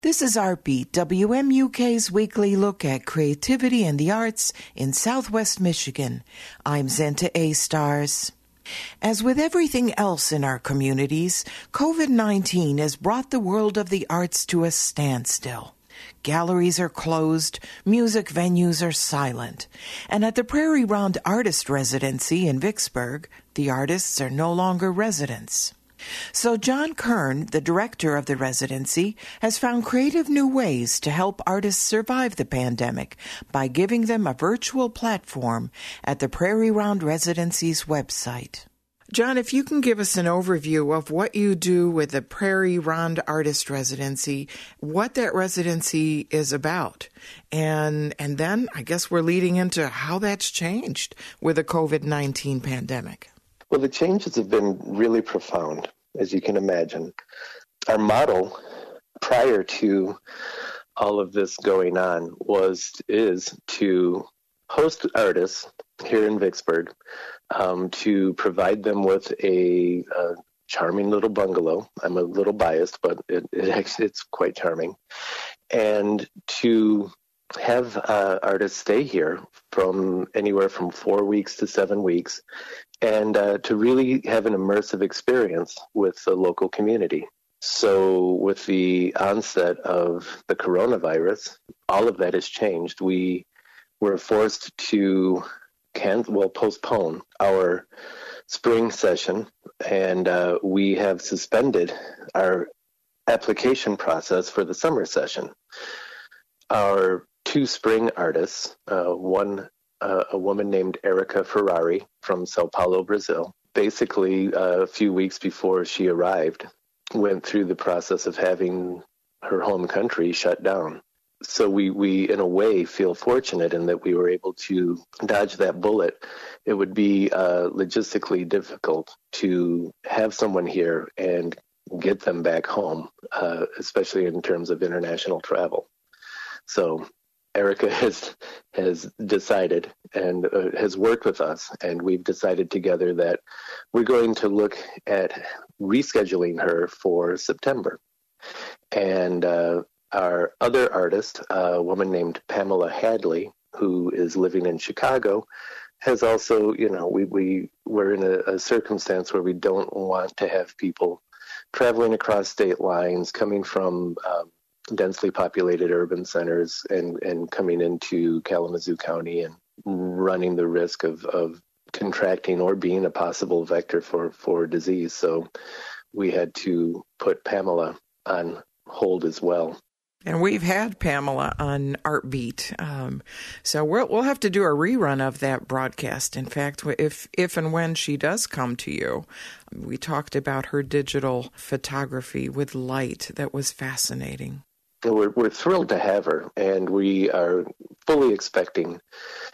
This is Artbeat, WMUK's weekly look at creativity and the arts in Southwest Michigan. I'm Zenta A. Stars. As with everything else in our communities, COVID-19 has brought the world of the arts to a standstill. Galleries are closed, music venues are silent, and at the Prairie Round Artist Residency in Vicksburg, the artists are no longer residents. So John Kern, the director of the residency, has found creative new ways to help artists survive the pandemic by giving them a virtual platform at the Prairie Round Residency's website. John, if you can give us an overview of what you do with the Prairie Round Artist Residency, what that residency is about, and then I guess we're leading into how that's changed with the COVID-19 pandemic. Well, the changes have been really profound, as you can imagine. Our model prior to all of this going on is to host artists here in Vicksburg, to provide them with a charming little bungalow. I'm a little biased, but it's quite charming. And to have artists stay here from anywhere from 4 weeks to 7 weeks, and to really have an immersive experience with the local community. So with the onset of the coronavirus, all of that has changed. We were forced to postpone our spring session, and we have suspended our application process for the summer session. Our two spring artists, a woman named Erica Ferrari from Sao Paulo, Brazil, basically a few weeks before she arrived, went through the process of having her home country shut down. So we in a way feel fortunate in that we were able to dodge that bullet. It would be logistically difficult to have someone here and get them back home, especially in terms of international travel. So Erica has decided and has worked with us, and we've decided together that we're going to look at rescheduling her for September. And our other artist, a woman named Pamela Hadley, who is living in Chicago, has also, we're in a circumstance where we don't want to have people traveling across state lines, coming from densely populated urban centers and coming into Kalamazoo County and running the risk of contracting or being a possible vector for disease. So we had to put Pamela on hold as well. And we've had Pamela on Artbeat, so we'll have to do a rerun of that broadcast. In fact, if and when she does come to you, we talked about her digital photography with light. That was fascinating. We're thrilled to have her, and we are fully expecting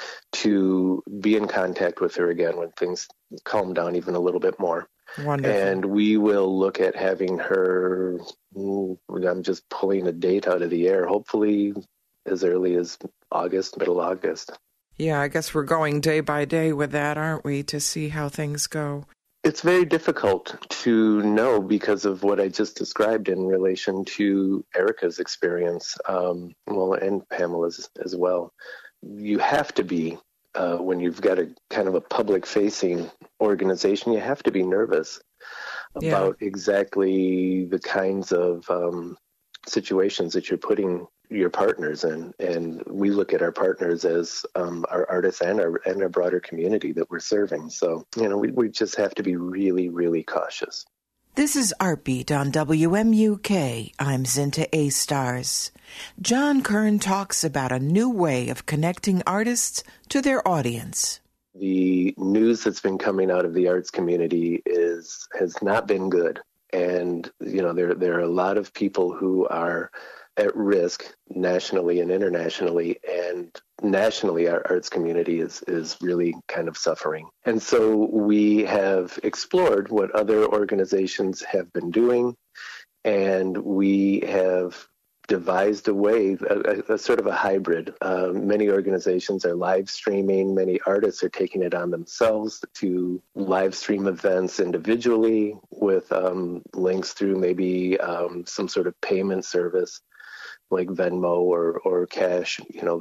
to be in contact with her again when things calm down even a little bit more. Wonderful. And we will look at having her, I'm just pulling a date out of the air, hopefully as early as August, middle August. Yeah, I guess we're going day by day with that, aren't we, to see how things go? It's very difficult to know because of what I just described in relation to Erica's experience, and Pamela's as well. You have to be, when you've got a kind of a public-facing organization, you have to be nervous about exactly the kinds of situations that you're putting your partners in. And we look at our partners as our artists and our broader community that we're serving. So, we just have to be really, really cautious. This is Artbeat on WMUK. I'm Zenta A. Stars. John Kern talks about a new way of connecting artists to their audience. The news that's been coming out of the arts community has not been good. And, there are a lot of people who are at risk nationally and internationally, and nationally our arts community is really kind of suffering. And so we have explored what other organizations have been doing, and we have devised a way, a sort of a hybrid. Many organizations are live streaming. Many artists are taking it on themselves to live stream events individually with links through maybe some sort of payment service like Venmo or Cash,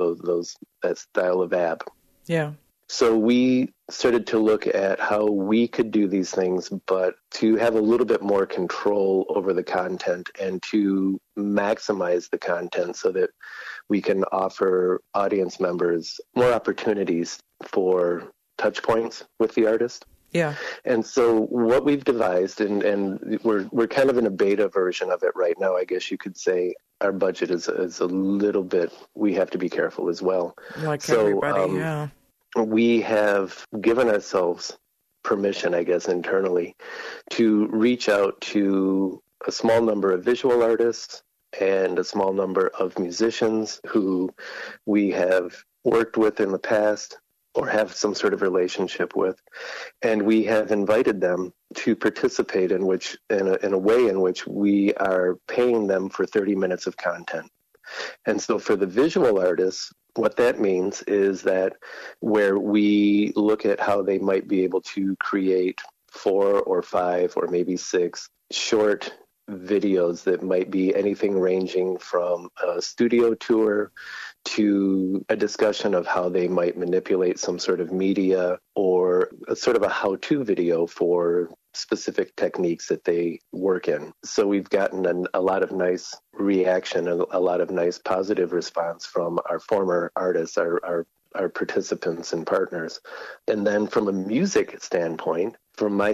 that style of app. Yeah. So we started to look at how we could do these things, but to have a little bit more control over the content and to maximize the content so that we can offer audience members more opportunities for touch points with the artist. Yeah. And so what we've devised, and we're kind of in a beta version of it right now, I guess you could say. Our budget is a little bit, we have to be careful as well. Like everybody, yeah. We have given ourselves permission, I guess, internally to reach out to a small number of visual artists and a small number of musicians who we have worked with in the past or have some sort of relationship with. And we have invited them to participate in a way in which we are paying them for 30 minutes of content. And so for the visual artists, what that means is that where we look at how they might be able to create 4 or 5 or maybe 6 short videos that might be anything ranging from a studio tour to a discussion of how they might manipulate some sort of media or a sort of a how-to video for specific techniques that they work in. So we've gotten a lot of nice reaction and a lot of nice positive response from our former artists, our participants and partners. And then from a music standpoint, from my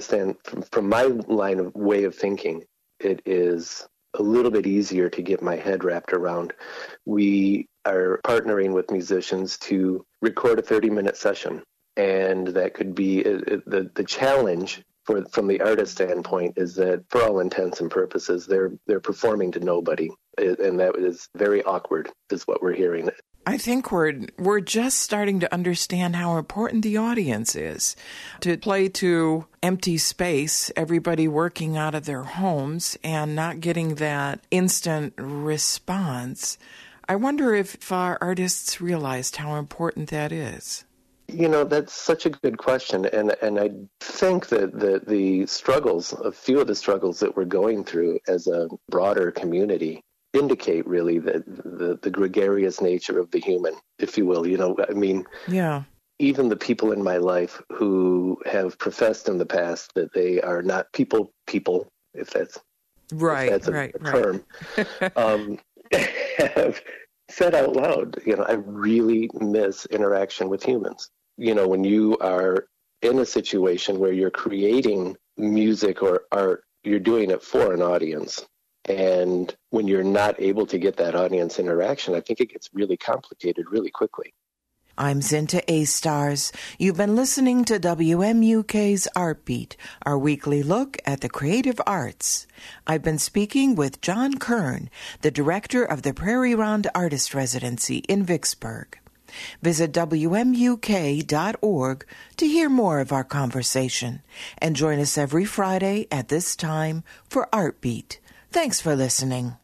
line of way of thinking, it is a little bit easier to get my head wrapped around. We are partnering with musicians to record a 30-minute session. And that could be the challenge from the artist standpoint is that for all intents and purposes, they're performing to nobody. And that is very awkward is what we're hearing. I think we're just starting to understand how important the audience is. To play to empty space, everybody working out of their homes and not getting that instant response. I wonder if our artists realized how important that is. That's such a good question. And I think that the struggles, a few of the struggles that we're going through as a broader community indicate really the gregarious nature of the human, if you will. Yeah. Even the people in my life who have professed in the past that they are not people, if that's a term, have said out loud, I really miss interaction with humans. When you are in a situation where you're creating music or art, you're doing it for an audience. And when you're not able to get that audience interaction, I think it gets really complicated really quickly. I'm Zinta A-Stars. You've been listening to WMUK's Art Beat, our weekly look at the creative arts. I've been speaking with John Kern, the director of the Prairie Ronde Artist Residency in Vicksburg. Visit WMUK.org to hear more of our conversation, and join us every Friday at this time for Art Beat. Thanks for listening.